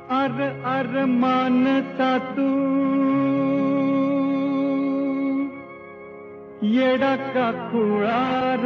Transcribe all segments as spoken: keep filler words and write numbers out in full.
अर अर मानता तू येडा का खुळार,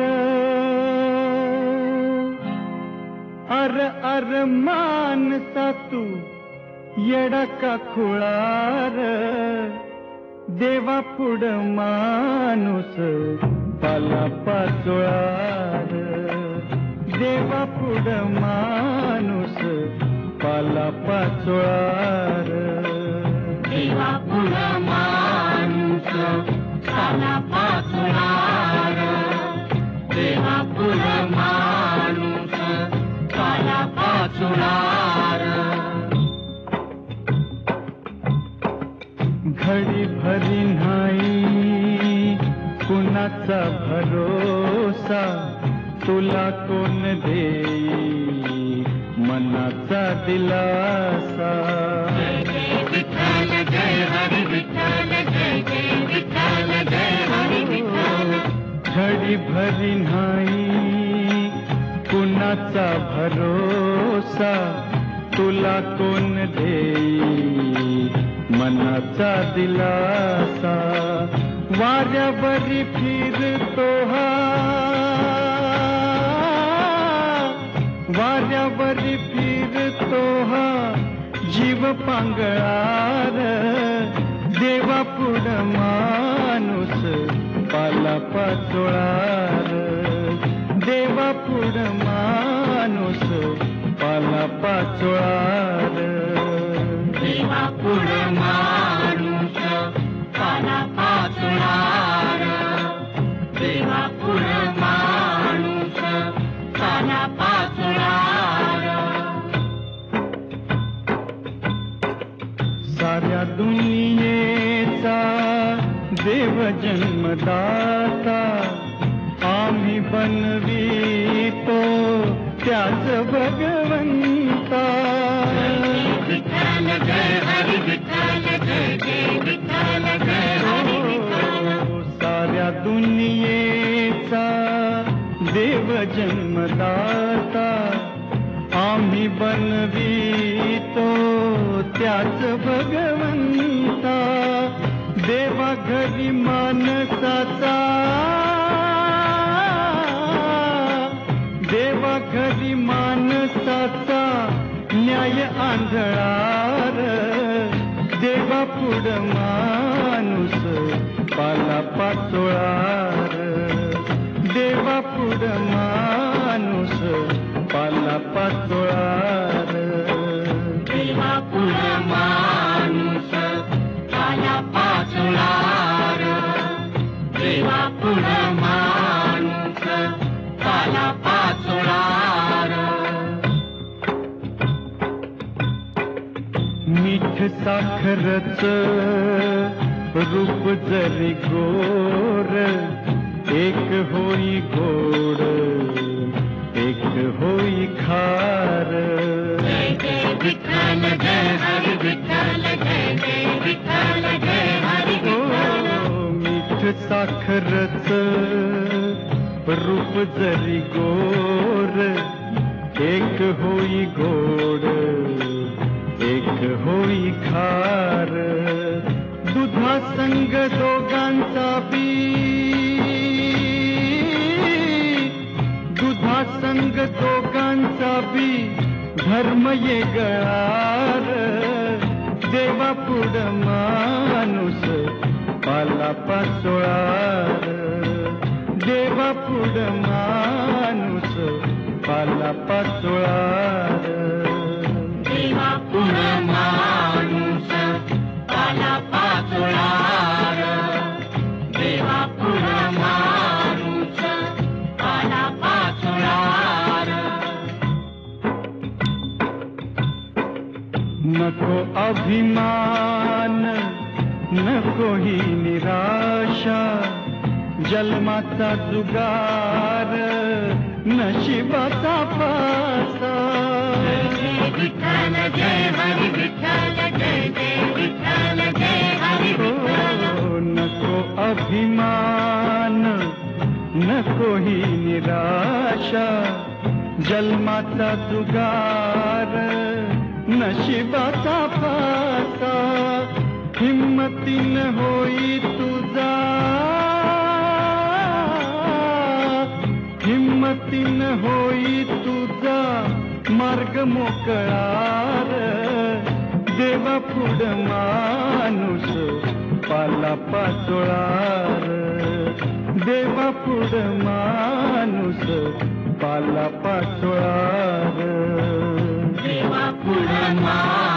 अर अर मानता तू येडा का खुळार, देवा पुढ माणूस पाला पाचोळार, देवा पुढ माणूस पाला पाचोळार, देवा पुढ माणूस पाला पाचोळार, देवा पुढ माणूस पाला पाचोळार. घडी भरी नाही कुणाचा भरोसा, तुला कोण देई मनाचा दिलासा. जय जय विठ्ठल जय हरी विठ्ठल, जय जय विठ्ठल जय हरी विठ्ठल. घडी भरी नाही कुणाचा भरोसा, तुला कोण देई मनाचा दिलासा. वाऱ्यावरी फिरतो हा, वाऱ्यावरी फिरतो हा जीव पांगळार, देवा पुढ माणूस पाला पाचोळार, देवा पुढ माणूस पाला पाचोळार, देवा पुढ माणूस पाला पाचोळार, देवा पुढ माणूस पाला पाचोळार. साऱ्या दुनियेचा देव जन्मदाता, आम्ही बनवितो त्याच भगवंता. विठ्ठल जय हरी विठ्ठल, जय जय विठ्ठल जय हरी विठ्ठल. साऱ्या दुनियेचा देव जन्मदाता, आम्ही बनवितो त्याच भगवंता. देवा घरी माणसाचा, देवा घरी माणसाचा न्याय आंधळार, देवा पुढ माणूस पाला पाचोळार, देवा पुढ माणूस पाला पाचोळार, देवा पुढ माणूस पाला पाचोळार, देवा पुढ माणूस पाला पाचोळार. मीठ साखरच रूप जरी गोर, एक होई गोड एक होई खार. जय जय विठ्ठल जय हरी विठ्ठल, जय जय विठ्ठल जय हरी विठ्ठल. मीठ साखरच रूप जरी गोर, एक होई गोड एक होई खार. दुधा संग दोघांचा बी, दुधा संग दोघांचा बी धर्म ये गळार, देवा पुढ माणूस पाला पाचोळार, देवा पुढ माणूस पाला पाचोळार, देवा पुढ माणूस पाला पाचोळार, देवा पुढ माणूस पाला पाचोळार. नको अभिमान नको ही निराशा, जन्माचा जुगार नशिबाचा पासा. जय विठ्ठल जय हरी विठ्ठल, जय जय विठ्ठल जय हरी विठ्ठल. नको अभिमान नको ही निराशा, जन्माचा जुगार नशिबाचा फासा हिम्मतीन होई तुझा, हिम्मतीन होई तुझा मार्ग मोकळार. देवा पुढ माणूस पाला पाचोळार, देवा पुढ माणूस पाला पाचोळार. देवा पुढं मा